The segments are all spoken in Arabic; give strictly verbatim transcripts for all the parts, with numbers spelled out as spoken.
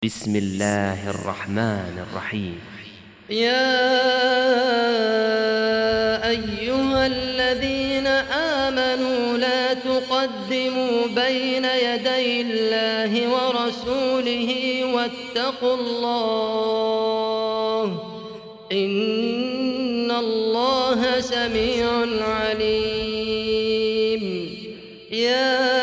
بسم الله الرحمن الرحيم. يا أيها الذين آمنوا لا تقدموا بين يدي الله ورسوله واتقوا الله إن الله سميع عليم. يا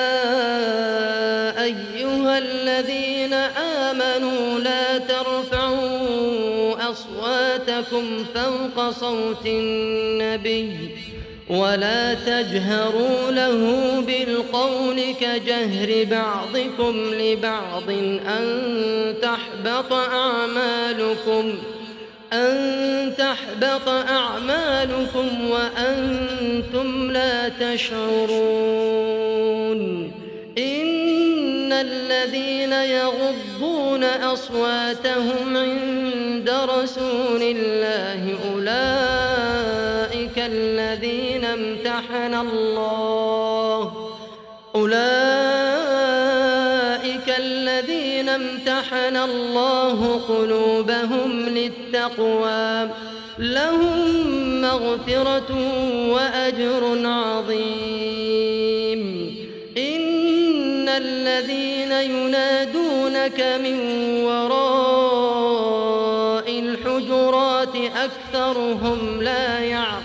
أيها الذين آمنوا لا ترفعوا أصواتكم فوق صوت النبي ولا تجهروا له بالقول كجهر بعضكم لبعض أن تحبط أعمالكم أن تحبط أعمالكم وأنتم لا تشعرون. إن الذين يغضون أصواتهم عند رسول الله أولئك الذين امتحن الله أولئك الذين امتحن الله قلوبهم للتقوى لهم مغفرة وأجر عظيم. إن الذين ينادونك من وراء الحجرات أكثرهم لا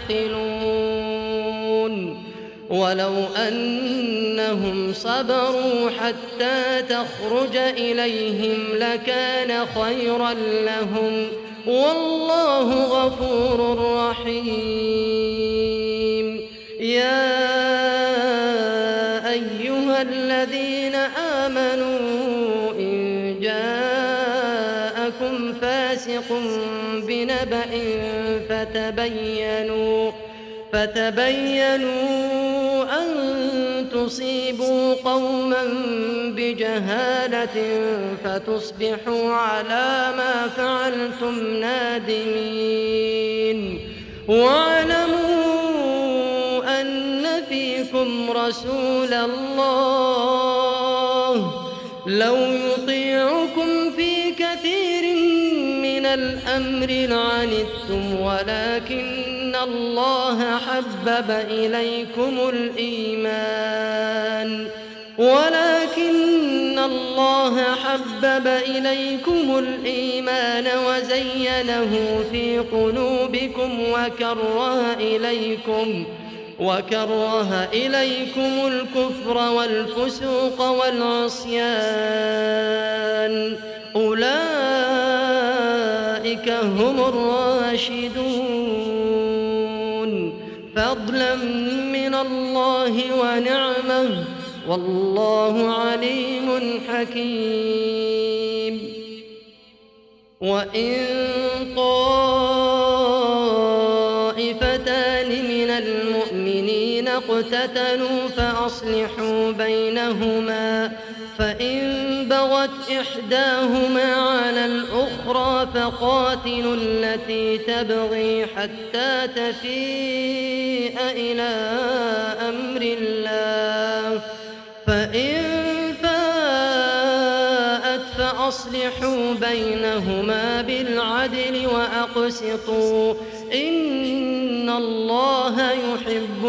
يعقلون. ولو أنهم صبروا حتى تخرج إليهم لكان خيرا لهم والله غفور رحيم. يا أيها الذين آمنوا إن جاءكم فاسق بنبأ فتبينوا فتبينوا أن تصيبوا قوما بجهالة فتصبحوا على ما فعلتم نادمين. واعلموا أن فيكم رسول الله لو يطيعكم في كثير من الأمر لعنتم ولكن الله حبب إليكم الإيمان ولكن الله حبب إليكم الإيمان وزينه في قلوبكم وكره إليكم وكره إليكم الكفر والفسوق والعصيان أولئك هم الراشدون فضلا من الله ونعمه والله عليم حكيم. وإن طائفتان من المؤمنين اقتتلوا فأصلحوا بينهما فإن بغت إحداهما على الأخرى فقاتلوا التي تبغي حتى تفيء إلى أمر الله فإن فاءت فأصلحوا بينهما بالعدل وأقسطوا إن الله يحب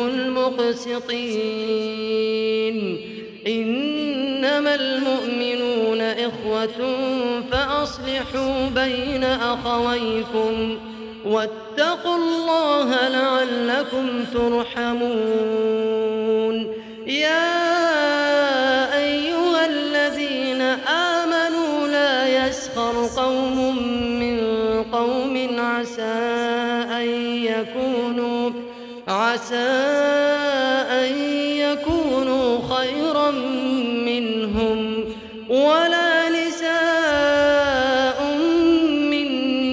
المقسطين. إنما المؤمنون إخوة فأصلحوا بين أخويكم واتقوا الله لعلكم ترحمون. يا أيها الذين آمنوا لا يسخر قوم من قوم عسى أن يكونوا عسى أن يكونوا خيرا منهم ولا نساء من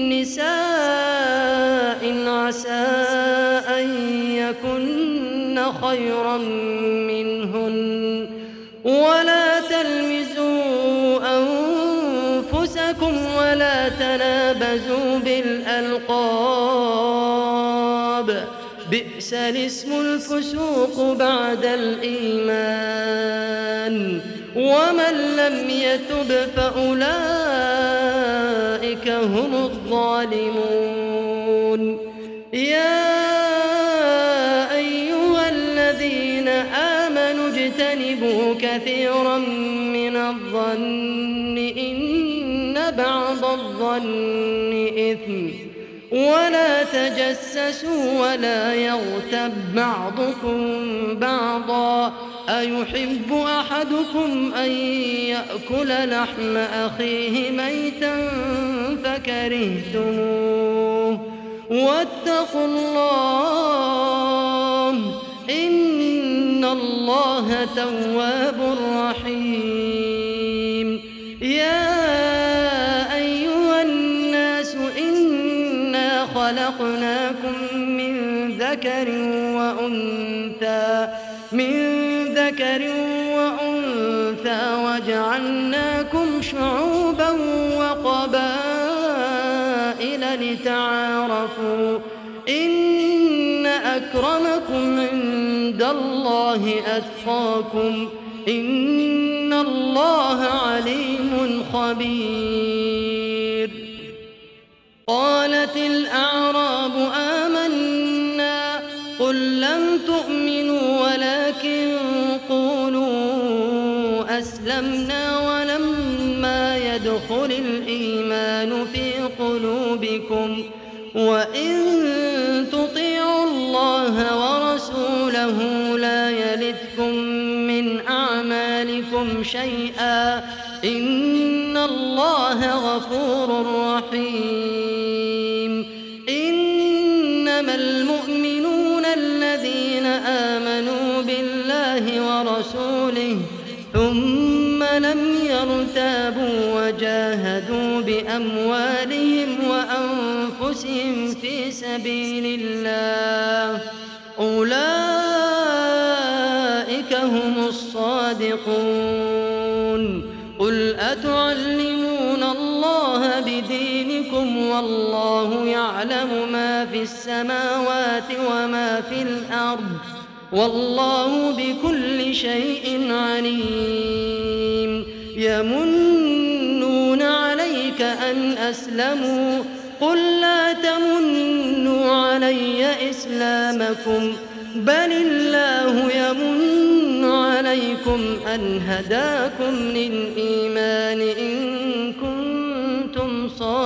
نساء عسى أن يكن خيرا منهن ولا تلمزوا أنفسكم ولا تنابزوا بالألقاب بئس الاسم الفسوق بعد الإيمان ومن لم يتب فأولئك هم الظالمون. يا أيها الذين آمنوا اجتنبوا كثيرا من الظن إن بعض الظن إثم ولا تجسسوا ولا يغتب بعضكم بعضا أيحب أحدكم أن يأكل لحم أخيه ميتا فكرهتموه واتقوا الله إن الله تواب رحيم. يا أيها الناس إنا خلقناكم من ذكر وأنثى من ذكر وأنثى وجعلناكم شعوبا وقبائل لتعارفوا إن أكرمكم عند الله أتقاكم إن الله عليم خبير. قالت الأعراب آمنا قل لم تؤمنوا ولكن قولوا أسلمنا ولما يدخل الإيمان في قلوبكم وإن تطيعوا الله ورسوله لا يلتكم من أعمالكم شيئا إن الله غفور رحيم. إنما المؤمنون الذين آمنوا بالله ورسوله ثم لم يرتابوا وجاهدوا بأموالهم وأنفسهم في سبيل الله أولئك هم الصادقون. قل أتعلمون الله بدينكم والله يعلم ما في السماوات وما في الأرض والله بكل شيء عليم. يمنون عليك أن أسلموا قل لا تمنوا علي إسلامكم بل الله يمن عليكم أن هداكم للإيمان إن كنتم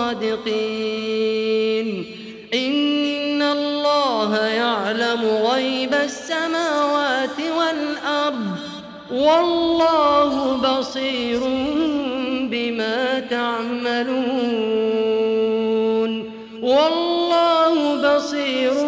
صادقين. إن الله يعلم غيب السماوات والأرض والله بصير بما تعملون والله بصير